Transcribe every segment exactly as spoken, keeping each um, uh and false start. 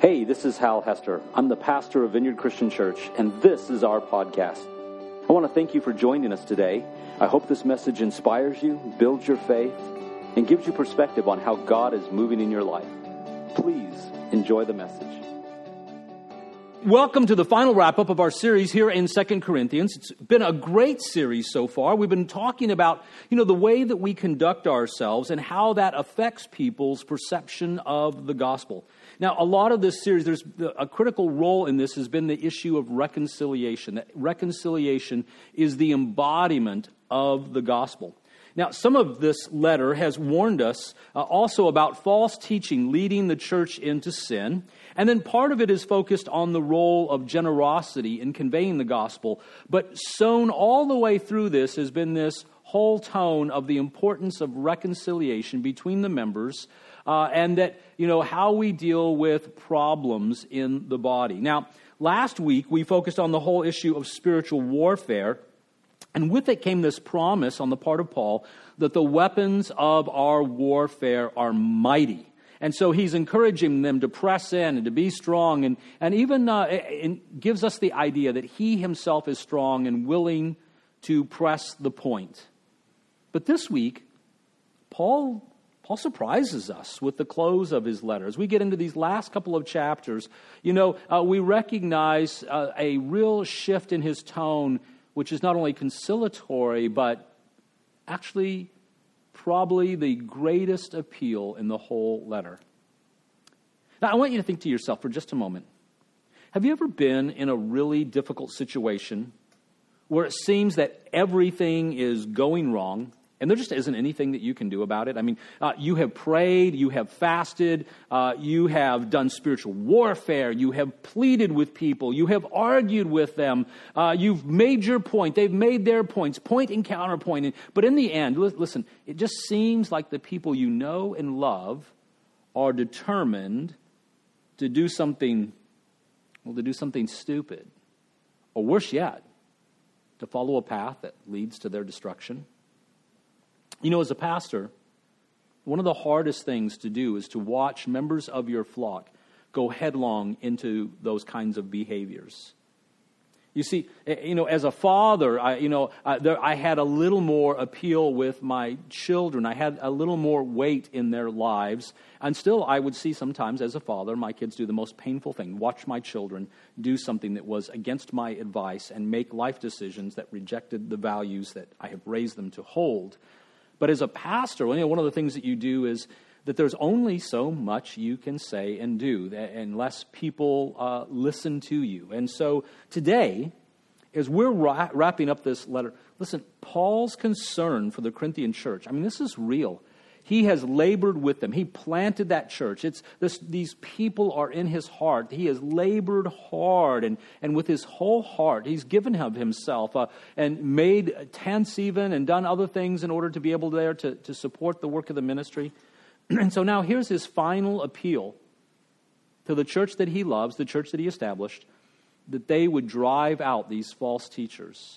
Hey, this is Hal Hester. I'm the pastor of Vineyard Christian Church, and this is our podcast. I want to thank you for joining us today. I hope this message inspires you, builds your faith, and gives you perspective on how God is moving in your life. Please enjoy the message. Welcome to the final wrap-up of our series here in Second Corinthians. It's been a great series so far. We've been talking about, you know, the way that we conduct ourselves and how that affects people's perception of the gospel. Now, a lot of this series, there's a critical role in this has been the issue of reconciliation. That reconciliation is the embodiment of the gospel. Now, some of this letter has warned us uh, also about false teaching leading the church into sin. And then part of it is focused on the role of generosity in conveying the gospel. But sewn all the way through this has been this whole tone of the importance of reconciliation between the members uh, and that, you know, how we deal with problems in the body. Now, last week we focused on the whole issue of spiritual warfare. And with it came this promise on the part of Paul that the weapons of our warfare are mighty. And so he's encouraging them to press in and to be strong, and, and even uh, it gives us the idea that he himself is strong and willing to press the point. But this week, Paul, Paul surprises us with the close of his letter. As we get into these last couple of chapters, you know, uh, we recognize uh, a real shift in his tone, which is not only conciliatory, but actually probably the greatest appeal in the whole letter. Now, I want you to think to yourself for just a moment. Have you ever been in a really difficult situation where it seems that everything is going wrong, and there just isn't anything that you can do about it? I mean, uh, you have prayed, you have fasted, uh, you have done spiritual warfare, you have pleaded with people, you have argued with them, uh, you've made your point, they've made their points, point and counterpoint. But in the end, listen, it just seems like the people you know and love are determined to do something, well, to do something stupid. Or worse yet, to follow a path that leads to their destruction. You know, as a pastor, one of the hardest things to do is to watch members of your flock go headlong into those kinds of behaviors. You see, you know, as a father, I, you know, uh, there, I had a little more appeal with my children. I had a little more weight in their lives. And still, I would see sometimes as a father, my kids do the most painful thing, watch my children do something that was against my advice and make life decisions that rejected the values that I have raised them to hold. But as a pastor, you know, one of the things that you do is that there's only so much you can say and do unless people uh, listen to you. And so today, as we're ra- wrapping up this letter, listen, Paul's concern for the Corinthian church, I mean, this is real. He has labored with them. He planted that church. It's this, these people are in his heart. He has labored hard, and, and with his whole heart, he's given of himself uh, and made tents even and done other things in order to be able there to, to support the work of the ministry. And so now here's his final appeal to the church that he loves, the church that he established, that they would drive out these false teachers.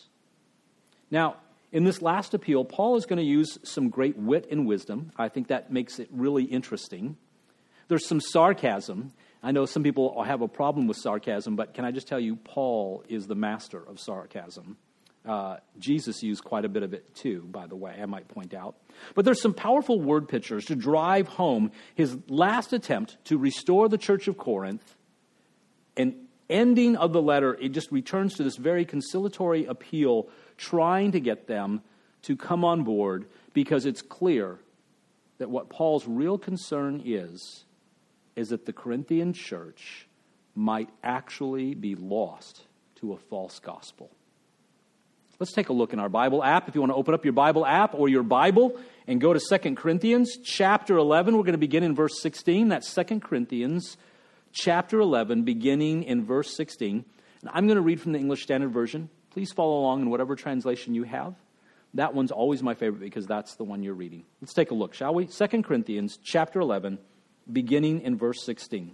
Now, in this last appeal, Paul is going to use some great wit and wisdom. I think that makes it really interesting. There's some sarcasm. I know some people have a problem with sarcasm, but can I just tell you, Paul is the master of sarcasm. Uh, Jesus used quite a bit of it too, by the way, I might point out. But there's some powerful word pictures to drive home his last attempt to restore the church of Corinth. And ending of the letter, it just returns to this very conciliatory appeal, trying to get them to come on board, because it's clear that what Paul's real concern is, is that the Corinthian church might actually be lost to a false gospel. Let's take a look in our Bible app. If you want to open up your Bible app or your Bible and go to Second Corinthians chapter eleven, we're going to begin in verse sixteen. That's Second Corinthians chapter eleven, beginning in verse sixteen. And I'm going to read from the English Standard Version. Please follow along in whatever translation you have. That one's always my favorite because that's the one you're reading. Let's take a look, shall we? Second Corinthians chapter eleven, beginning in verse sixteen.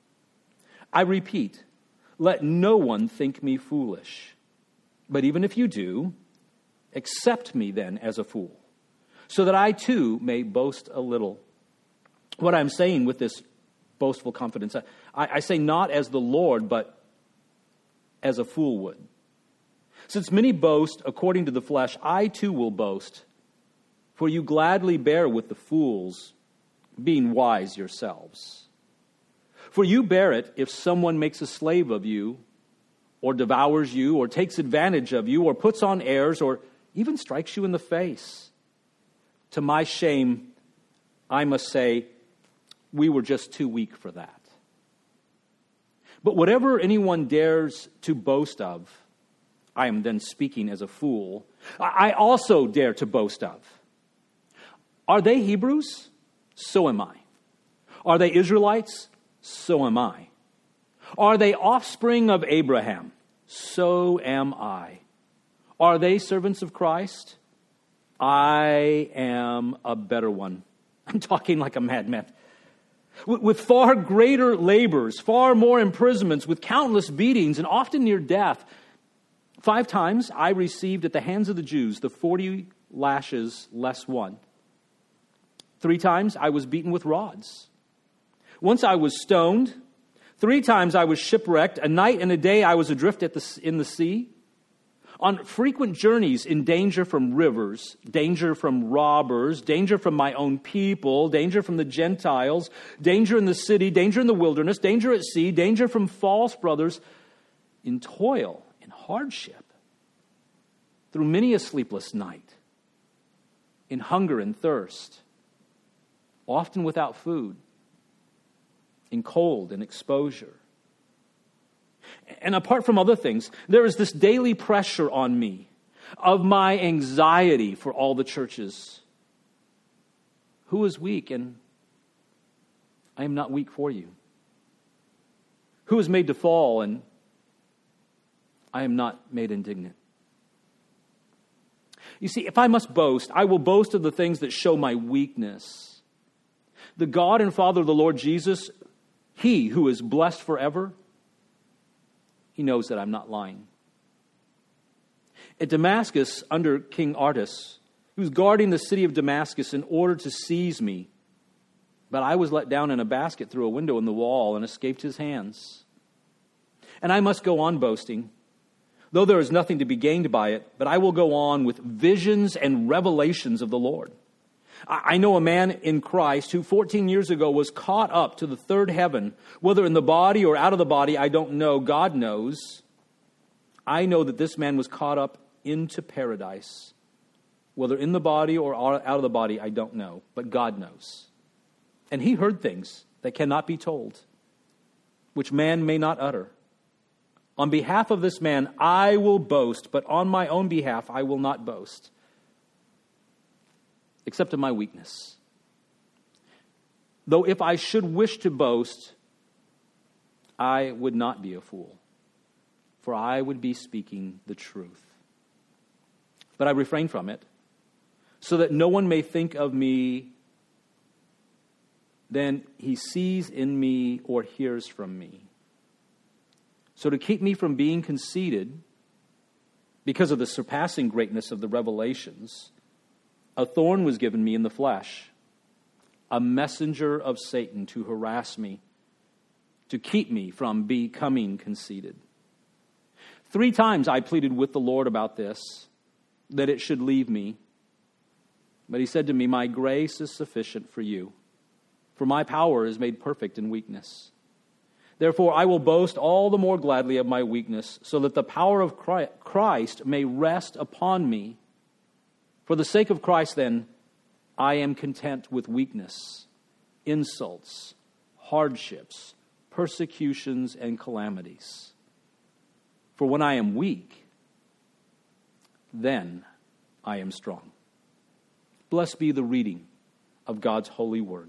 I repeat, let no one think me foolish. But even if you do, accept me then as a fool, so that I too may boast a little. What I'm saying with this boastful confidence. I, I say not as the Lord, but as a fool would. Since many boast according to the flesh, I too will boast. For you gladly bear with the fools, being wise yourselves. For you bear it if someone makes a slave of you, or devours you, or takes advantage of you, or puts on airs, or even strikes you in the face. To my shame, I must say, we were just too weak for that. But whatever anyone dares to boast of, I am then speaking as a fool, I also dare to boast of. Are they Hebrews? So am I. Are they Israelites? So am I. Are they offspring of Abraham? So am I. Are they servants of Christ? I am a better one. I'm talking like a madman. With far greater labors, far more imprisonments, with countless beatings, and often near death. Five times I received at the hands of the Jews the forty lashes less one. Three times I was beaten with rods. Once I was stoned. Three times I was shipwrecked. A night and a day I was adrift at the, in the sea. On frequent journeys in danger from rivers, danger from robbers, danger from my own people, danger from the Gentiles, danger in the city, danger in the wilderness, danger at sea, danger from false brothers, in toil, in hardship, through many a sleepless night, in hunger and thirst, often without food, in cold and exposure. And apart from other things, there is this daily pressure on me of my anxiety for all the churches. Who is weak? And I am not weak for you. Who is made to fall? And I am not made indignant. You see, if I must boast, I will boast of the things that show my weakness. The God and Father of the Lord Jesus, He who is blessed forever, He knows that I'm not lying. At Damascus, under King Artas, he was guarding the city of Damascus in order to seize me. But I was let down in a basket through a window in the wall and escaped his hands. And I must go on boasting, though there is nothing to be gained by it, but I will go on with visions and revelations of the Lord. I know a man in Christ who fourteen years ago was caught up to the third heaven, whether in the body or out of the body, I don't know. God knows. I know that this man was caught up into paradise, whether in the body or out of the body, I don't know, but God knows. And he heard things that cannot be told, which man may not utter. On behalf of this man, I will boast, but on my own behalf, I will not boast, except in my weakness. Though if I should wish to boast, I would not be a fool, for I would be speaking the truth. But I refrain from it, so that no one may think of me than he sees in me or hears from me. So to keep me from being conceited, because of the surpassing greatness of the revelations, a thorn was given me in the flesh, a messenger of Satan to harass me, to keep me from becoming conceited. Three times I pleaded with the Lord about this, that it should leave me. But he said to me, my grace is sufficient for you, for my power is made perfect in weakness. Therefore I will boast all the more gladly of my weakness, so that the power of Christ may rest upon me. For the sake of Christ, then, I am content with weakness, insults, hardships, persecutions, and calamities. For when I am weak, then I am strong. Blessed be the reading of God's holy word.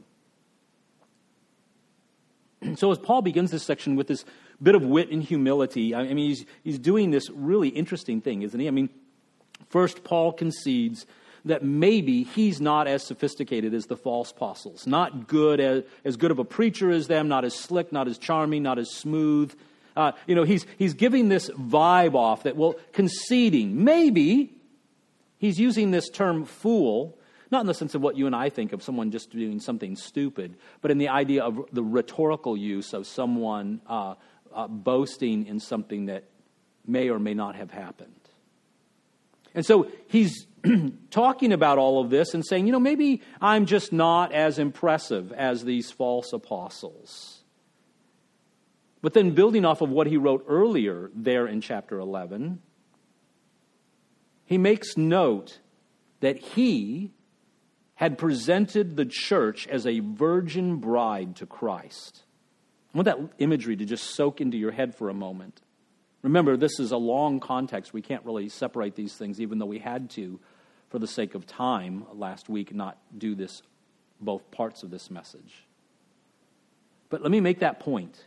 So as Paul begins this section with this bit of wit and humility, I mean, he's, he's doing this really interesting thing, isn't he? I mean, first, Paul concedes that maybe he's not as sophisticated as the false apostles, not good as, as good of a preacher as them, not as slick, not as charming, not as smooth. Uh, you know, he's he's giving this vibe off that, well, conceding. Maybe he's using this term fool Not in the sense of what you and I think of someone just doing something stupid, but in the idea of the rhetorical use of someone uh, uh, boasting in something that may or may not have happened. And so he's talking about all of this and saying, you know, maybe I'm just not as impressive as these false apostles. But then building off of what he wrote earlier there in chapter eleven, he makes note that he had presented the church as a virgin bride to Christ. I want that imagery to just soak into your head for a moment. Remember, this is a long context. We can't really separate these things, even though we had to, for the sake of time last week, not do this, both parts of this message. But let me make that point.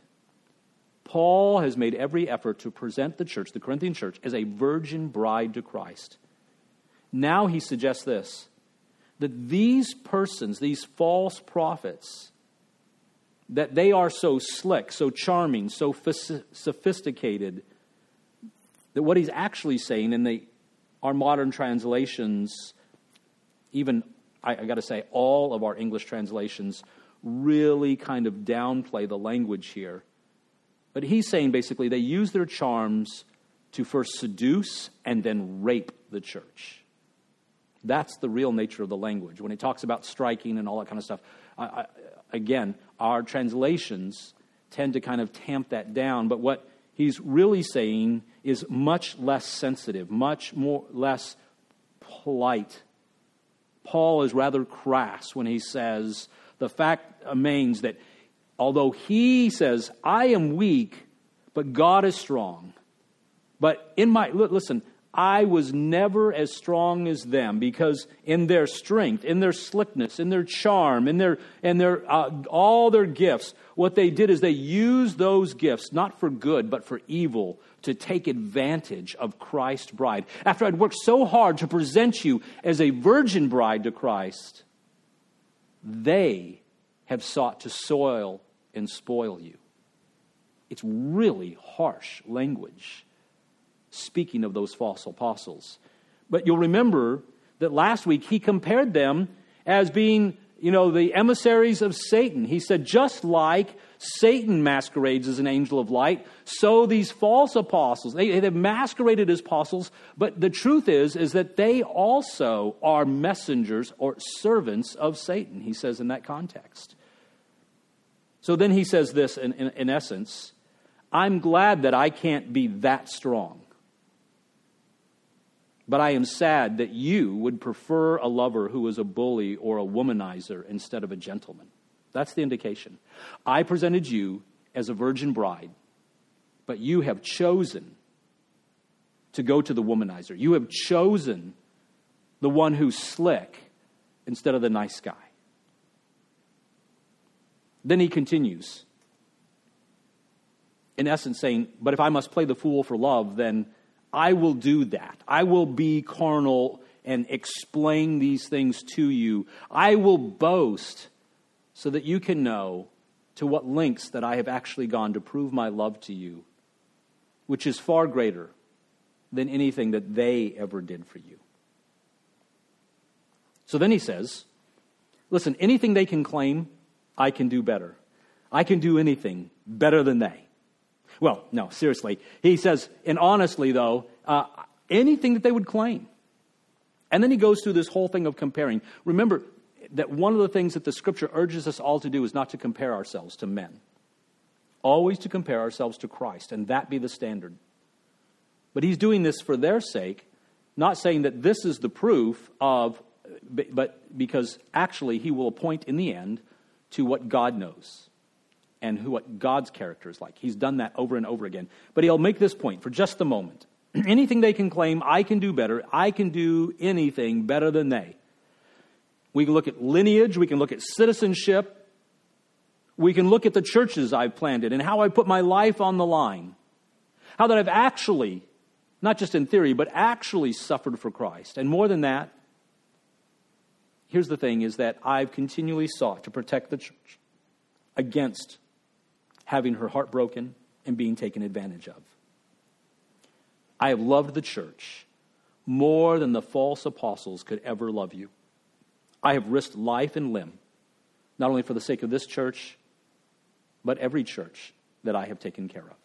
Paul has made every effort to present the church, the Corinthian church, as a virgin bride to Christ. Now he suggests this, that these persons, these false prophets, that they are so slick, so charming, so sophisticated, that what he's actually saying in the our modern translations, even, I, I got to say, all of our English translations really kind of downplay the language here. But he's saying basically they use their charms to first seduce and then rape the church. That's the real nature of the language. When he talks about striking and all that kind of stuff, I, I, again, our translations tend to kind of tamp that down. But what he's really saying is much less sensitive, much more less polite. Paul is rather crass when he says, the fact remains that although he says, I am weak, but God is strong. But in my, listen, I was never as strong as them, because in their strength, in their slickness, in their charm, in their, in their uh, all their gifts, what they did is they used those gifts, not for good, but for evil, to take advantage of Christ's bride. After I'd worked so hard to present you as a virgin bride to Christ, they have sought to soil and spoil you. It's really harsh language, speaking of those false apostles. But you'll remember that last week he compared them as being, you know, the emissaries of Satan. He said, just like Satan masquerades as an angel of light, so these false apostles, they, they've masqueraded as apostles, but the truth is, is that they also are messengers or servants of Satan, he says in that context. So then he says this in, in, in essence, I'm glad that I can't be that strong. But I am sad that you would prefer a lover who is a bully or a womanizer instead of a gentleman. That's the indication. I presented you as a virgin bride, but you have chosen to go to the womanizer. You have chosen the one who's slick instead of the nice guy. Then he continues, in essence saying, but if I must play the fool for love, then I will do that. I will be carnal and explain these things to you. I will boast so that you can know to what lengths that I have actually gone to prove my love to you, which is far greater than anything that they ever did for you. So then he says, listen, anything they can claim, I can do better. I can do anything better than they. Well, no, seriously. He says, and honestly, though, uh, anything that they would claim. And then he goes through this whole thing of comparing. Remember that one of the things that the Scripture urges us all to do is not to compare ourselves to men. Always to compare ourselves to Christ, and that be the standard. But he's doing this for their sake, not saying that this is the proof of, but because actually he will point in the end to what God knows and who what God's character is like. He's done that over and over again. But he'll make this point for just a moment. Anything they can claim, I can do better. I can do anything better than they. We can look at lineage. We can look at citizenship. We can look at the churches I've planted and how I put my life on the line. How that I've actually, not just in theory, but actually suffered for Christ. And more than that, here's the thing, is that I've continually sought to protect the church against having her heart broken and being taken advantage of. I have loved the church more than the false apostles could ever love you. I have risked life and limb, not only for the sake of this church, but every church that I have taken care of.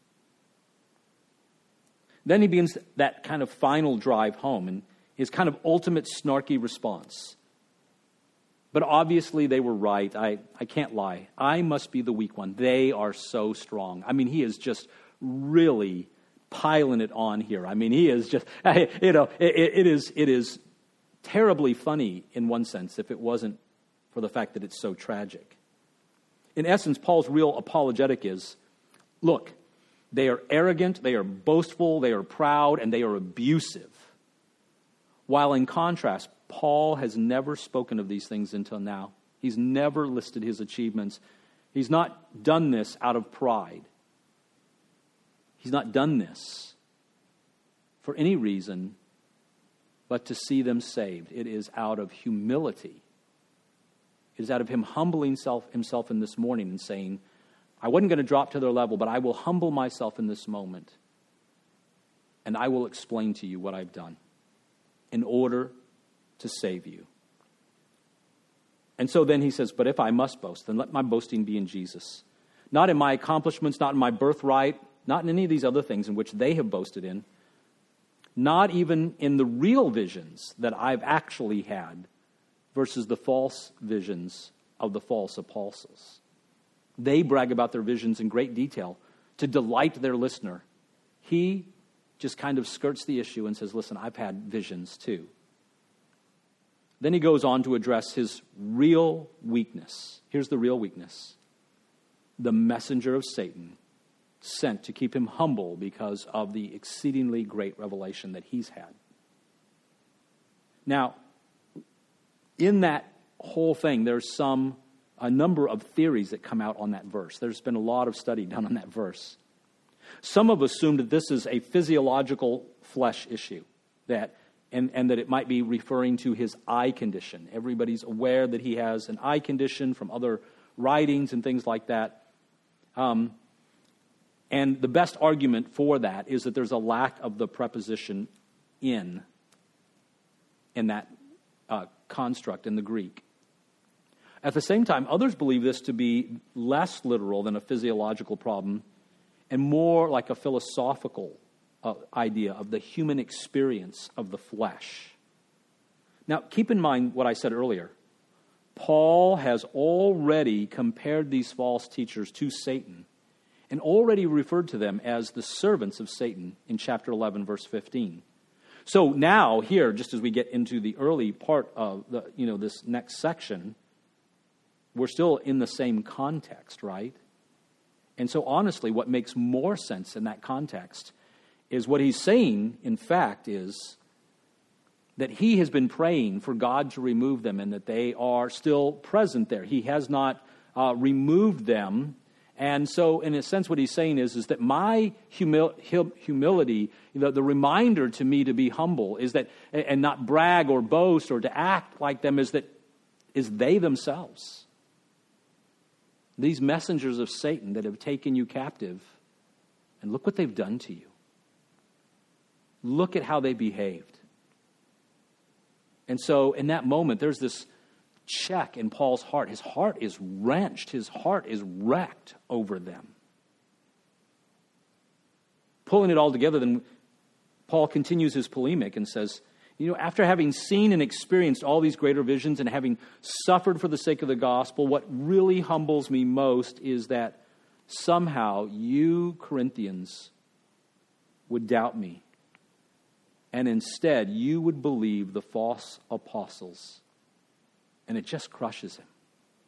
Then he begins that kind of final drive home and his kind of ultimate snarky response. But obviously they were right. I, I can't lie. I must be the weak one. They are so strong. I mean, he is just really piling it on here. I mean, he is just, you know, it, it is it is terribly funny in one sense if it wasn't for the fact that it's so tragic. In essence, Paul's real apologetic is, look, they are arrogant, they are boastful, they are proud, and they are abusive. While in contrast, Paul has never spoken of these things until now. He's never listed his achievements. He's not done this out of pride. He's not done this for any reason but to see them saved. It is out of humility. It is out of him humbling self, himself in this morning and saying, I wasn't going to drop to their level, but I will humble myself in this moment. And I will explain to you what I've done in order to save you. And so then he says, but if I must boast, then let my boasting be in Jesus. Not in my accomplishments, not in my birthright, not in any of these other things in which they have boasted in. Not even in the real visions that I've actually had versus the false visions of the false apostles. They brag about their visions in great detail to delight their listener. He just kind of skirts the issue and says, listen, I've had visions too. Then he goes on to address his real weakness. Here's the real weakness. The messenger of Satan sent to keep him humble because of the exceedingly great revelation that he's had. Now, in that whole thing, there's some, a number of theories that come out on that verse. There's been a lot of study done on that verse. Some have assumed that this is a physiological flesh issue, that and, and that it might be referring to his eye condition. Everybody's aware that he has an eye condition from other writings and things like that. Um, and the best argument for that is that there's a lack of the preposition in, in that uh, construct in the Greek. At the same time, others believe this to be less literal than a physiological problem and more like a philosophical uh, idea of the human experience of the flesh. Now, keep in mind what I said earlier. Paul has already compared these false teachers to Satan and already referred to them as the servants of Satan in chapter eleven, verse fifteen. So now here, just as we get into the early part of the, you know, this next section, we're still in the same context, right? And so honestly, what makes more sense in that context is what he's saying, in fact, is that he has been praying for God to remove them and that they are still present there. He has not uh, removed them. And so, in a sense, what he's saying is, is that my humil- humility, you know, the reminder to me to be humble is that, and not brag or boast or to act like them, is that is they themselves. These messengers of Satan that have taken you captive, and look what they've done to you. Look at how they behaved. And so in that moment, there's this check in Paul's heart. His heart is wrenched. His heart is wrecked over them. Pulling it all together, then Paul continues his polemic and says, you know, after having seen and experienced all these greater visions and having suffered for the sake of the gospel, what really humbles me most is that somehow you, Corinthians, would doubt me. And instead, you would believe the false apostles. And it just crushes him.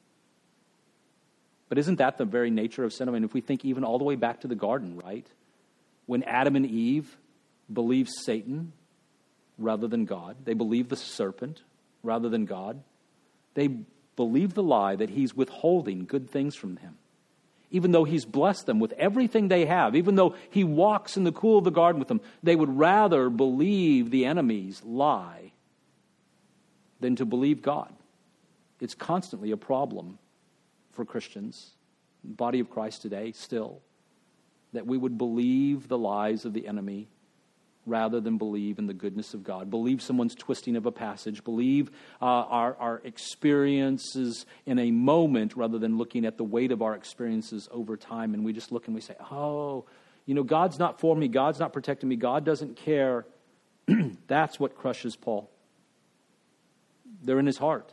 But isn't that the very nature of sin? I mean, if we think even all the way back to the garden, right? When Adam and Eve believed Satan rather than God. They believed the serpent rather than God. They believed the lie that he's withholding good things from them. Even though he's blessed them with everything they have, even though he walks in the cool of the garden with them, they would rather believe the enemy's lie than to believe God. It's constantly a problem for Christians, the body of Christ today still, that we would believe the lies of the enemy rather than believe in the goodness of God. Believe someone's twisting of a passage. Believe uh, our, our experiences in a moment rather than looking at the weight of our experiences over time. And we just look and we say, oh, you know, God's not for me. God's not protecting me. God doesn't care. That's what crushes Paul. They're in his heart.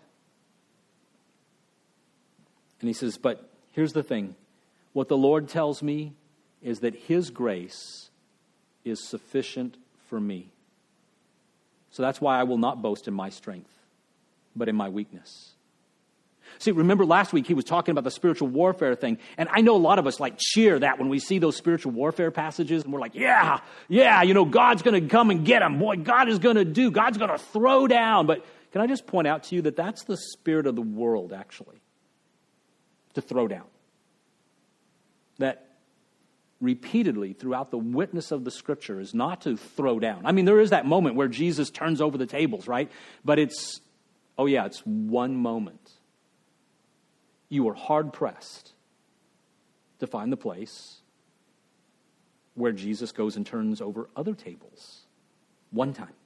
And he says, but here's the thing. What the Lord tells me is that his grace is sufficient for me. So that's why I will not boast in my strength, but in my weakness. See, remember last week he was talking about the spiritual warfare thing, and I know a lot of us like cheer that when we see those spiritual warfare passages, and we're like, yeah, yeah, you know, God's going to come and get them. Boy, God is going to do, God's going to throw down. But can I just point out to you that that's the spirit of the world, actually, to throw down. That repeatedly throughout the witness of the Scripture is not to throw down. I mean, there is that moment where Jesus turns over the tables, right? But it's, oh yeah, it's one moment. You are hard-pressed to find the place where Jesus goes and turns over other tables. One time.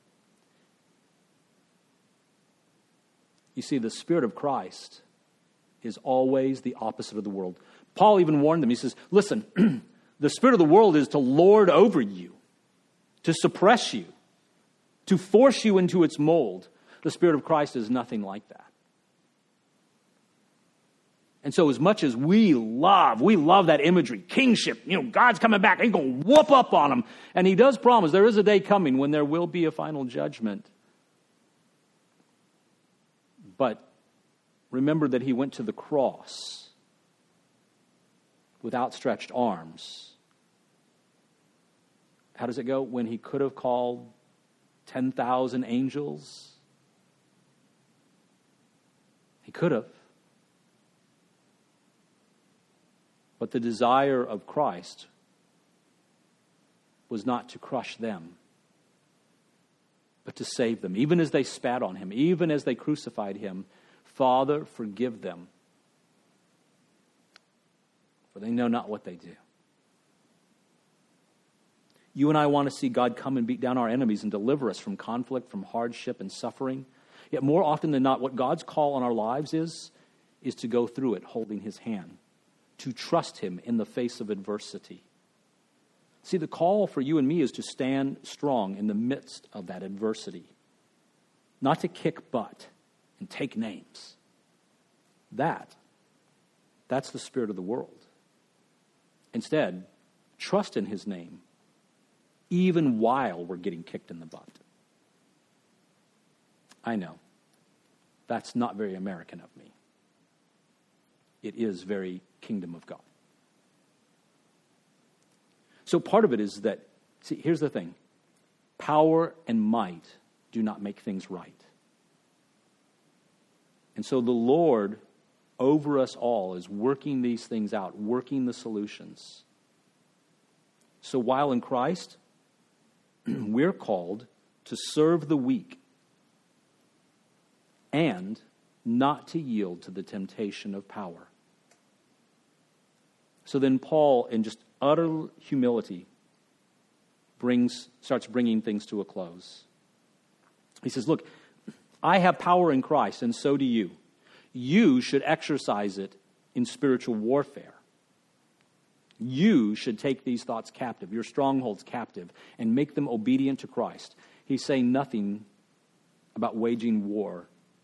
You see, the Spirit of Christ is always the opposite of the world. Paul even warned them. He says, listen, the spirit of the world is to lord over you, to suppress you, to force you into its mold. The Spirit of Christ is nothing like that. And so as much as we love, we love that imagery, kingship, you know, God's coming back, he's going to whoop up on them. And he does promise there is a day coming when there will be a final judgment. But remember that he went to the cross with outstretched arms. How does it go? When he could have called ten thousand angels, he could have. But the desire of Christ was not to crush them, but to save them. Even as they spat on him, even as they crucified him, Father, forgive them, for they know not what they do. You and I want to see God come and beat down our enemies and deliver us from conflict, from hardship and suffering. Yet more often than not, what God's call on our lives is, is to go through it holding his hand, to trust him in the face of adversity. See, the call for you and me is to stand strong in the midst of that adversity, not to kick butt and take names. That, that's the spirit of the world. Instead, trust in his name, even while we're getting kicked in the butt. I know, that's not very American of me. It is very kingdom of God. So part of it is that, see, here's the thing. Power and might do not make things right. And so the Lord over us all is working these things out, working the solutions. So while in Christ, we're called to serve the weak and not to yield to the temptation of power. So then Paul, in just utter humility, brings starts bringing things to a close. He says, look, I have power in Christ, and so do you. You should exercise it in spiritual warfare. You should take these thoughts captive, your strongholds captive, and make them obedient to Christ. He's saying nothing about waging war.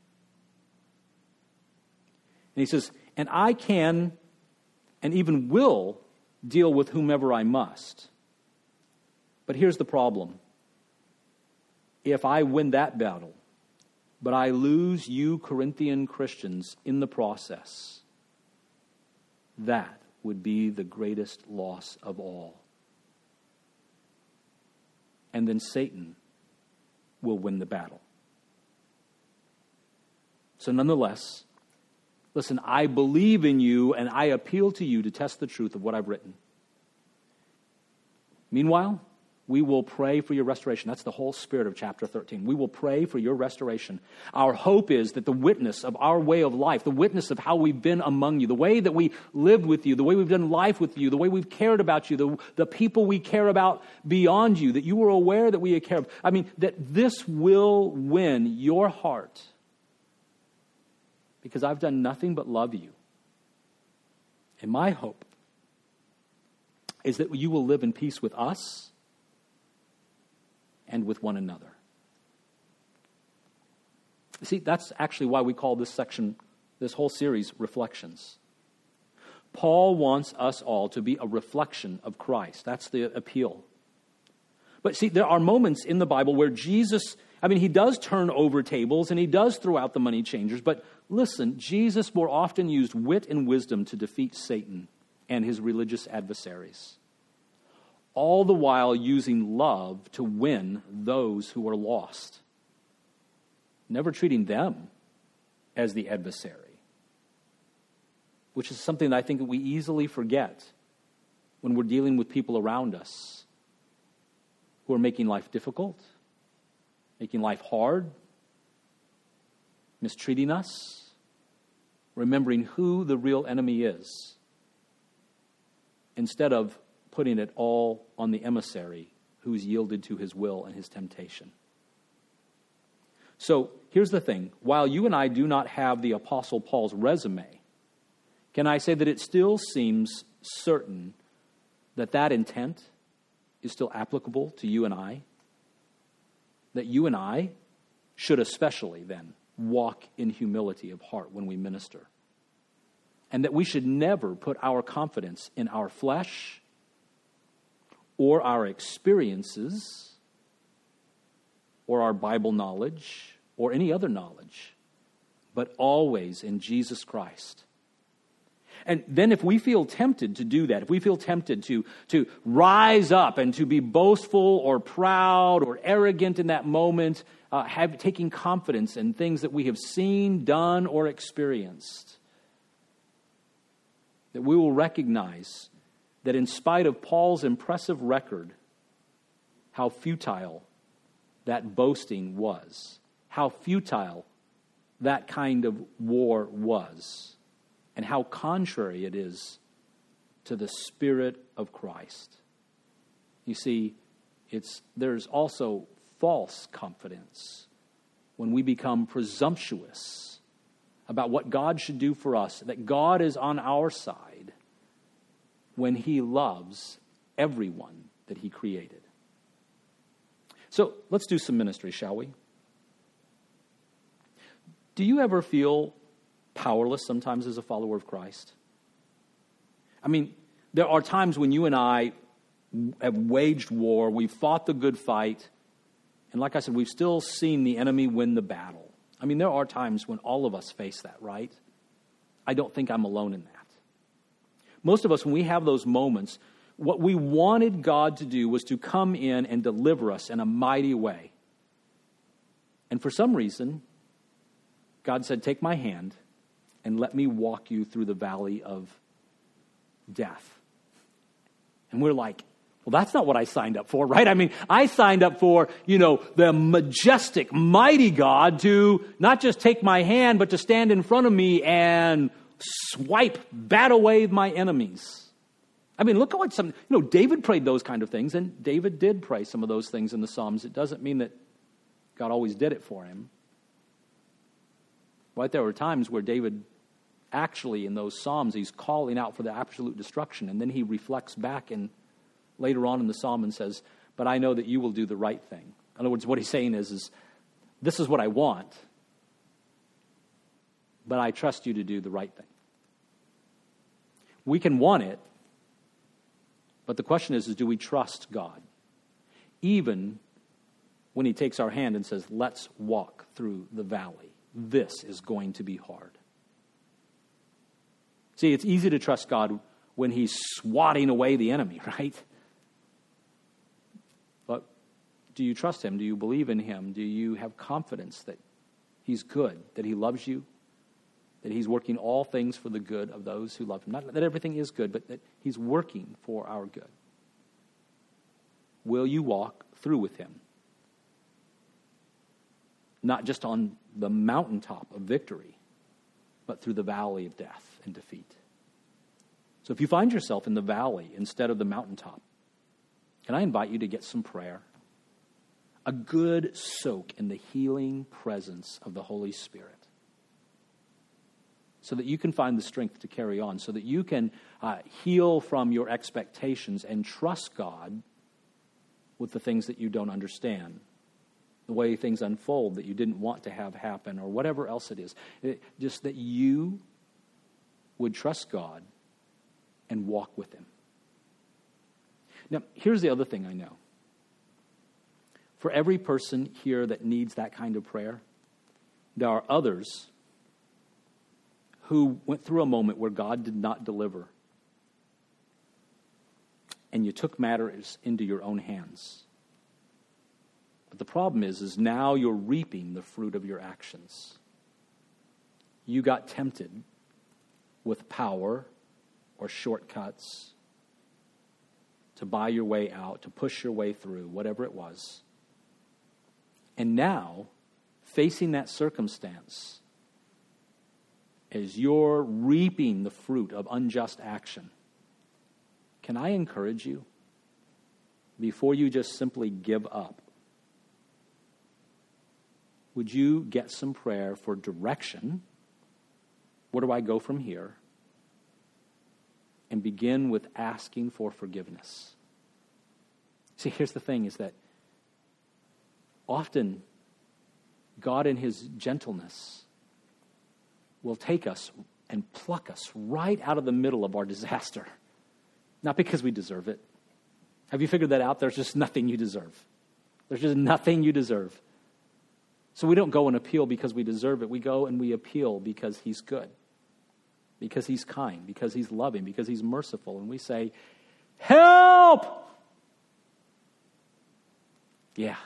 And he says, and I can and even will deal with whomever I must. But here's the problem. If I win that battle, but I lose you Corinthian Christians in the process, that would be the greatest loss of all. And then Satan will win the battle. So nonetheless, listen, I believe in you and I appeal to you to test the truth of what I've written. Meanwhile, We will pray for your restoration. That's the whole spirit of chapter thirteen. We will pray for your restoration. Our hope is that the witness of our way of life, the witness of how we've been among you, the way that we lived with you, the way we've done life with you, the way we've cared about you, the, the people we care about beyond you, that you were aware that we care. I mean, that this will win your heart because I've done nothing but love you. And my hope is that you will live in peace with us and with one another. See, that's actually why we call this section, this whole series, Reflections. Paul wants us all to be a reflection of Christ. That's the appeal. But see, there are moments in the Bible where Jesus, I mean, he does turn over tables and he does throw out the money changers, but listen, Jesus more often used wit and wisdom to defeat Satan and his religious adversaries, all the while using love to win those who are lost, never treating them as the adversary, which is something that I think that we easily forget when we're dealing with people around us who are making life difficult, making life hard, mistreating us, remembering who the real enemy is, instead of putting it all on the emissary who's yielded to his will and his temptation. So here's the thing. While you and I do not have the Apostle Paul's resume, can I say that it still seems certain that that intent is still applicable to you and I? That you and I should especially then walk in humility of heart when we minister. And that we should never put our confidence in our flesh or our experiences, or our Bible knowledge, or any other knowledge, but always in Jesus Christ. And then if we feel tempted to do that, if we feel tempted to, to rise up and to be boastful or proud or arrogant in that moment, uh, have, taking confidence in things that we have seen, done, or experienced, that we will recognize that in spite of Paul's impressive record, how futile that boasting was, how futile that kind of war was, and how contrary it is to the Spirit of Christ. You see, it's there's also false confidence when we become presumptuous about what God should do for us, that God is on our side, when he loves everyone that he created. So let's do some ministry, shall we? Do you ever feel powerless sometimes as a follower of Christ? I mean, there are times when you and I have waged war, we've fought the good fight, and like I said, we've still seen the enemy win the battle. I mean, there are times when all of us face that, right? I don't think I'm alone in that. Most of us, when we have those moments, what we wanted God to do was to come in and deliver us in a mighty way. And for some reason, God said, take my hand and let me walk you through the valley of death. And we're like, well, that's not what I signed up for, right? I mean, I signed up for, you know, the majestic, mighty God to not just take my hand, but to stand in front of me and swipe, bat away my enemies. I mean, look at what some, you know, David prayed those kind of things, and David did pray some of those things in the Psalms. It doesn't mean that God always did it for him. Right? There were times where David actually, in those Psalms, he's calling out for the absolute destruction, and then he reflects back and later on in the Psalm and says, but I know that you will do the right thing. In other words, what he's saying is, is this is what I want, but I trust you to do the right thing. We can want it, but the question is, is do we trust God? Even when he takes our hand and says, let's walk through the valley. This is going to be hard. See, it's easy to trust God when he's swatting away the enemy, right? But do you trust him? Do you believe in him? Do you have confidence that he's good, that he loves you, that he's working all things for the good of those who love him? Not that everything is good, but that he's working for our good. will you walk through with him? Not just on the mountaintop of victory, but through the valley of death and defeat. So if you find yourself in the valley instead of the mountaintop, can I invite you to get some prayer? A good soak in the healing presence of the Holy Spirit, so that you can find the strength to carry on, so that you can uh, heal from your expectations and trust God with the things that you don't understand, the way things unfold that you didn't want to have happen, or whatever else it is. It, just that you would trust God and walk with him. Now, here's the other thing I know. For every person here that needs that kind of prayer, there are others who went through a moment where God did not deliver, and you took matters into your own hands. But the problem is, is now you're reaping the fruit of your actions. You got tempted with power or shortcuts to buy your way out, to push your way through, whatever it was. And now, facing that circumstance, as you're reaping the fruit of unjust action, can I encourage you, before you just simply give up, would you get some prayer for direction? Where do I go from here? And begin with asking for forgiveness. See, here's the thing, is that often God in his gentleness will take us and pluck us right out of the middle of our disaster. Not because we deserve it. Have you figured that out? There's just nothing you deserve. There's just nothing you deserve. So we don't go and appeal because we deserve it. We go and we appeal because he's good, because he's kind, because he's loving, because he's merciful. And we say, help! Yeah.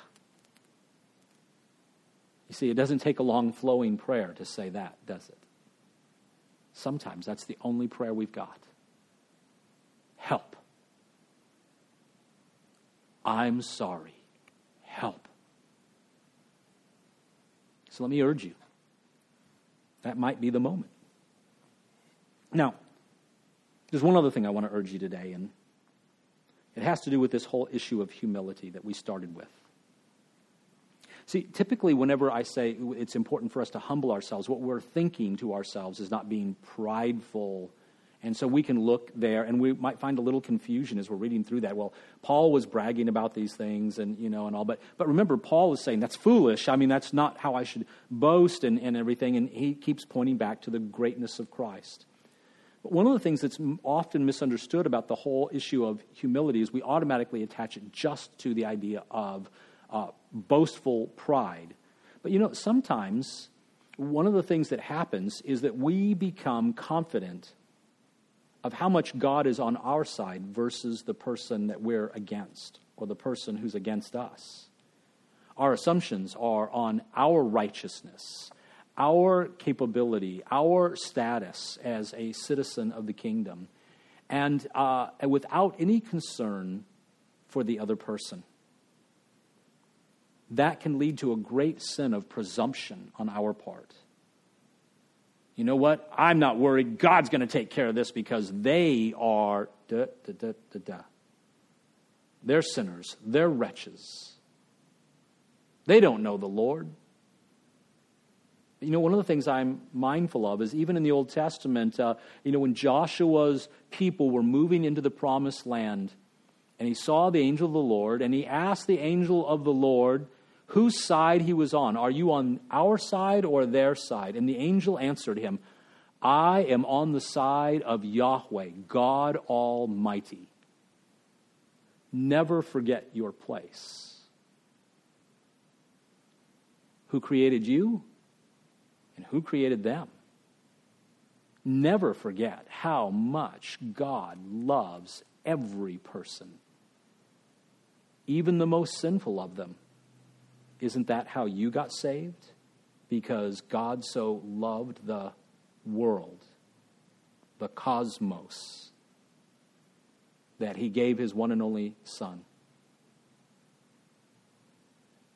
You see, it doesn't take a long flowing prayer to say that, does it? Sometimes that's the only prayer we've got. Help. I'm sorry. Help. So let me urge you. That might be the moment. Now, there's one other thing I want to urge you today, and it has to do with this whole issue of humility that we started with. See, typically whenever I say it's important for us to humble ourselves, what we're thinking to ourselves is not being prideful. And so we can look there, and we might find a little confusion as we're reading through that. Well, Paul was bragging about these things and, you know, and all. But but remember, Paul was saying, that's foolish. I mean, that's not how I should boast and, and everything. And he keeps pointing back to the greatness of Christ. But one of the things that's often misunderstood about the whole issue of humility is we automatically attach it just to the idea of uh, boastful pride. But, you know, sometimes one of the things that happens is that we become confident of how much God is on our side versus the person that we're against or the person who's against us. Our assumptions are on our righteousness, our capability, our status as a citizen of the kingdom, and uh, without any concern for the other person. That can lead to a great sin of presumption on our part. You know what? I'm not worried. God's going to take care of this because they are da, da, da, da, da. They're sinners. They're wretches. They don't know the Lord. You know, one of the things I'm mindful of is even in the Old Testament, uh, you know, when Joshua's people were moving into the promised land, and he saw the angel of the Lord, and he asked the angel of the Lord whose side he was on. Are you on our side or their side? And the angel answered him, I am on the side of Yahweh, God Almighty. Never forget your place. Who created you and who created them? Never forget how much God loves every person, even the most sinful of them. Isn't that how you got saved? Because God so loved the world, the cosmos, that he gave his one and only Son,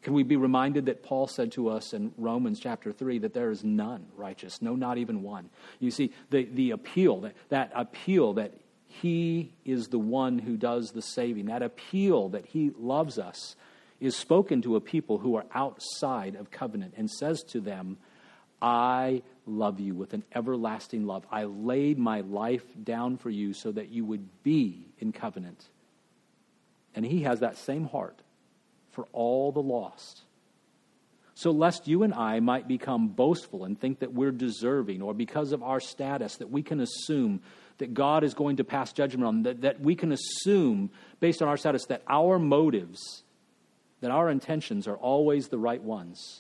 Can we be reminded that Paul said to us in Romans chapter three that there is none righteous, no, not even one. You see, the, the appeal, that, that appeal that he is the one who does the saving, that appeal that he loves us is spoken to a people who are outside of covenant and says to them, I love you with an everlasting love. I laid my life down for you so that you would be in covenant. And he has that same heart for all the lost. So lest you and I might become boastful and think that we're deserving, or because of our status that we can assume that God is going to pass judgment on, that, that we can assume based on our status that our motives, that our intentions are always the right ones.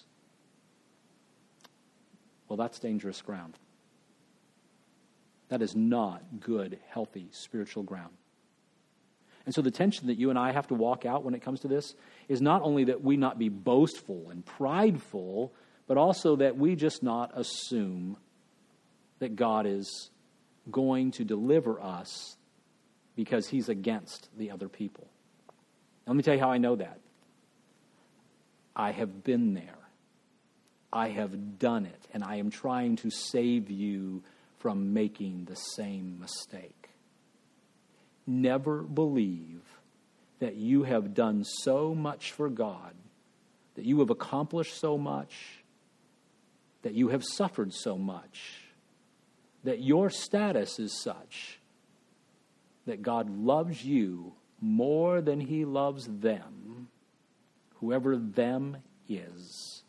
Well, that's dangerous ground. That is not good, healthy, spiritual ground. And so the tension that you and I have to walk out when it comes to this is not only that we not be boastful and prideful, but also that we just not assume that God is going to deliver us because he's against the other people. Let me tell you how I know that. I have been there. I have done it, and I am trying to save you from making the same mistake. Never believe that you have done so much for God, that you have accomplished so much, that you have suffered so much, that your status is such that God loves you more than he loves them, whoever them is,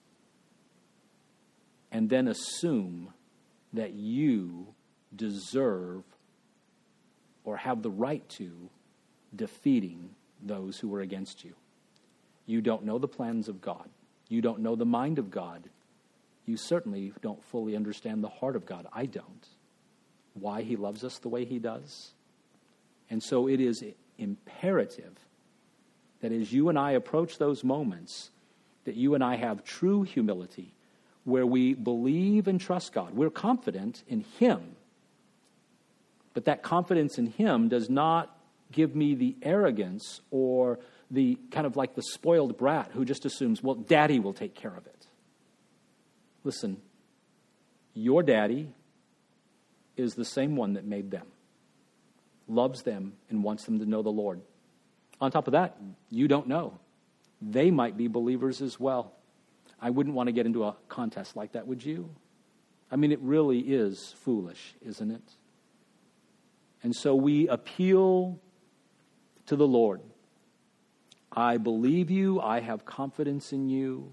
and then assume that you deserve or have the right to defeating those who are against you. You don't know the plans of God. You don't know the mind of God. You certainly don't fully understand the heart of God. I don't. Why he loves us the way he does. And so it is imperative that as you and I approach those moments, that you and I have true humility, where we believe and trust God. We're confident in him. But that confidence in him does not give me the arrogance or the kind of like the spoiled brat who just assumes, well, daddy will take care of it. Listen, your daddy is the same one that made them, loves them, and wants them to know the Lord. On top of that, you don't know. They might be believers as well. I wouldn't want to get into a contest like that, would you? I mean, it really is foolish, isn't it? And so we appeal to the Lord. I believe you. I have confidence in you.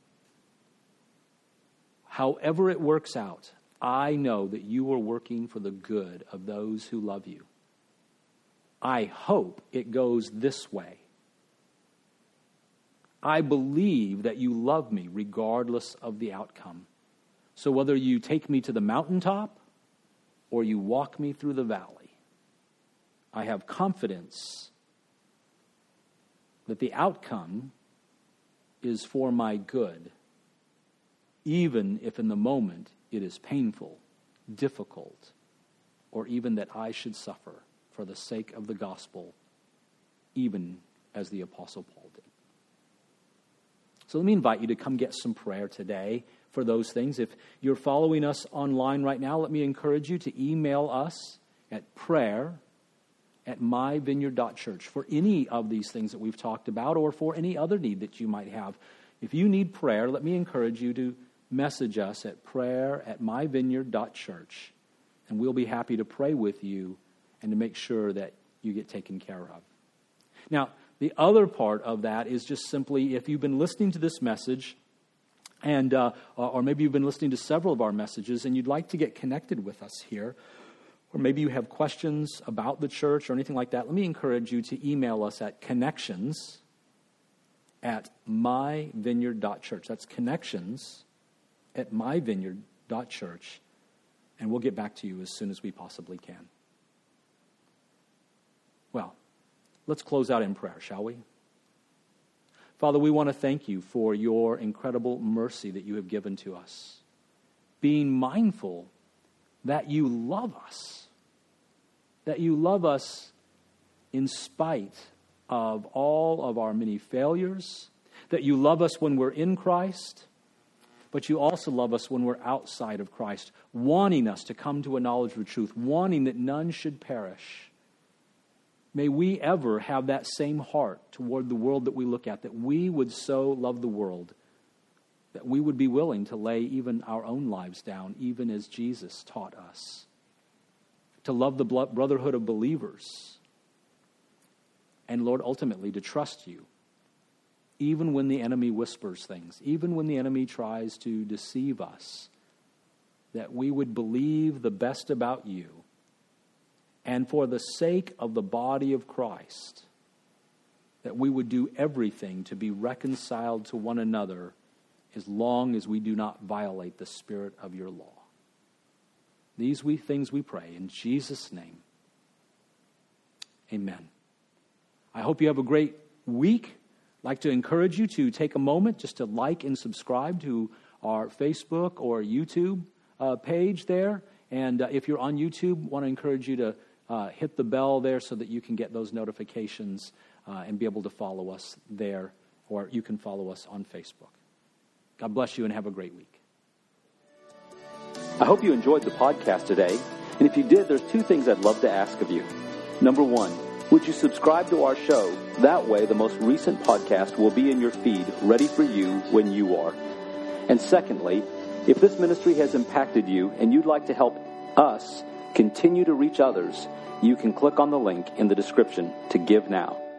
However it works out, I know that you are working for the good of those who love you. I hope it goes this way. I believe that you love me regardless of the outcome. So whether you take me to the mountaintop or you walk me through the valley, I have confidence that the outcome is for my good, even if in the moment it is painful, difficult, or even that I should suffer for the sake of the gospel, even as the Apostle Paul did. So let me invite you to come get some prayer today for those things. If you're following us online right now, let me encourage you to email us at prayer at my vineyard dot church for any of these things that we've talked about or for any other need that you might have. If you need prayer, let me encourage you to message us at prayer at my vineyard dot church, and we'll be happy to pray with you and to make sure that you get taken care of. Now, the other part of that is just simply if you've been listening to this message, and uh, or maybe you've been listening to several of our messages and you'd like to get connected with us here, or maybe you have questions about the church or anything like that, let me encourage you to email us at connections at my vineyard dot church. That's connections at my vineyard dot church, and we'll get back to you as soon as we possibly can. Well, let's close out in prayer, shall we? Father, we want to thank you for your incredible mercy that you have given to us, being mindful that you love us, that you love us in spite of all of our many failures, that you love us when we're in Christ, but you also love us when we're outside of Christ, wanting us to come to a knowledge of the truth, wanting that none should perish. May we ever have that same heart toward the world that we look at, that we would so love the world, that we would be willing to lay even our own lives down, even as Jesus taught us. To love the brotherhood of believers. And Lord, ultimately to trust you, even when the enemy whispers things, even when the enemy tries to deceive us, that we would believe the best about you. And for the sake of the body of Christ, that we would do everything to be reconciled to one another as long as we do not violate the spirit of your law. These we things we pray in Jesus' name. Amen. I hope you have a great week. I'd like to encourage you to take a moment just to like and subscribe to our Facebook or YouTube uh, page there. And uh, if you're on YouTube, I want to encourage you to uh, hit the bell there so that you can get those notifications uh, and be able to follow us there, or you can follow us on Facebook. God bless you and have a great week. I hope you enjoyed the podcast today. And if you did, there's two things I'd love to ask of you. Number one, would you subscribe to our show? That way, the most recent podcast will be in your feed, ready for you when you are. And secondly, if this ministry has impacted you and you'd like to help us continue to reach others, you can click on the link in the description to give now.